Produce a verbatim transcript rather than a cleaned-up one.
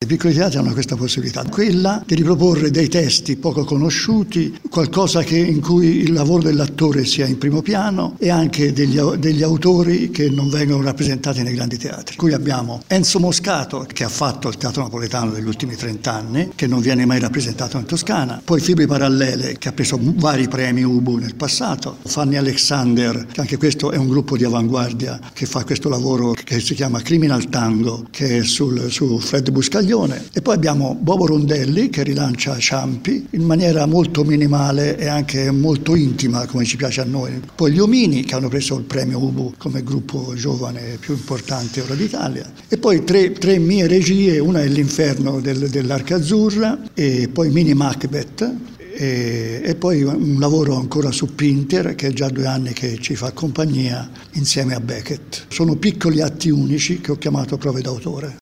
piccoli teatri hanno questa possibilità, quella di riproporre dei testi poco conosciuti, qualcosa che, in cui il lavoro dell'attore sia in primo piano e anche degli, degli autori che non vengono rappresentati nei grandi teatri. Qui abbiamo Enzo Moscato, che ha fatto il teatro napoletano degli ultimi trent'anni, che non viene mai rappresentato in Toscana, poi Fibre Parallele, che ha preso vari premi Ubu nel passato, Fanny Alexander, che anche questo è un gruppo di avanguardia che fa questo lavoro che si chiama Criminal Tango, che è sul, su Fred Buscaglione, e poi abbiamo Bobo Rondelli che rilancia Ciampi in maniera molto minimale e anche molto intima, come ci piace a noi. Poi gli Omini, che hanno preso il premio Ubu come gruppo giovane più importante ora d'Italia, e poi tre, tre mie regie, una è L'Inferno del, dell'Arca Azzurra, e poi Mini Macbeth, e, e poi un lavoro ancora su Pinter, che è già due anni che ci fa compagnia insieme a Beckett. Sono piccoli atti unici che ho chiamato prove d'autore.